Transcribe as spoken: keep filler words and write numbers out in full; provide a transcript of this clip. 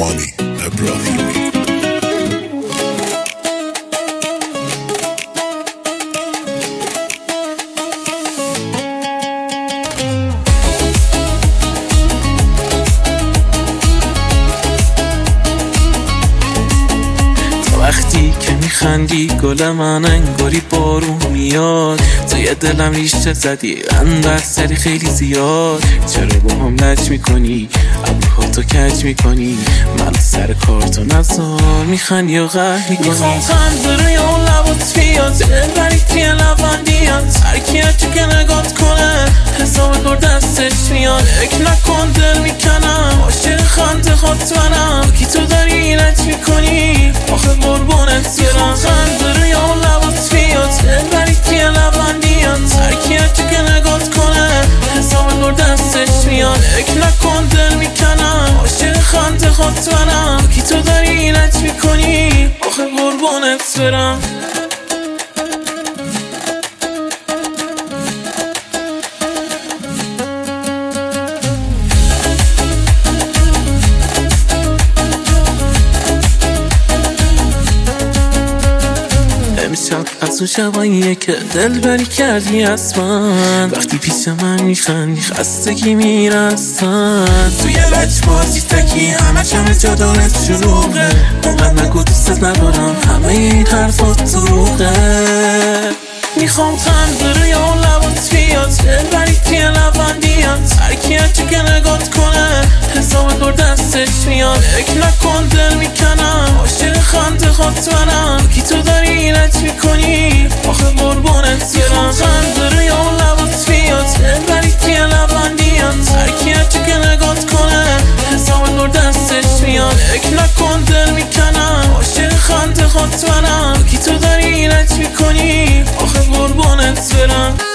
مانی ابراهیمی. وقتی که میخندی گل من انگاری بارون میاد، توی دلم ریشه زدی اندر سری خیلی زیاد. چرا با هم لج میکنی ابروهاتو کج میکنی، من سر کارتو نزار میخندی و قهر میکنی. میخوام خنده روی اون لبات بیاد، دلبری توی لبندیات، هرکی هرچی که نگات کنه حساب کار دستش میاد. اک نکن دل میکنم عاشق خنده خات منم، کی تو داری لج میکنی آخه قربونت برم. خنده روی اون لبات بیاد، دلبری توی لبندیات، هرکی هرچی که نگات کنه حساب کار دستش میاد. اک نکن دل میکنم عاشق خنده خات منم، کی تو داری لج میکنی آخه قربونت برم. امشب از اون شباییه که دل بری کردی از من، وقتی پیش من میخندی خستگی میرسن. توی لج بازی تکی همه چمه جا دارت شلوغه، اونقدر نگو دوستت ندارم همه این حرفات دروغه. میخوام خنده روی اون لبات بیاد، دل بری توی لبندیات، هرکی هرچی که نگات کنه حساب کار دستش میاد. اک نکن دل میکنم عاشق خنده خات منم، کی تو داری لج میکنی آخه قربونت برم. خنده روی اون لبات بیاد، دل بری توی لبندیات، هرکی هرچی که نگات کنه حساب کار دستش میاد. اک نکن دل میکنم عاشق خنده خات منم، کی تو داری لج میکنی آخه قربونت برم.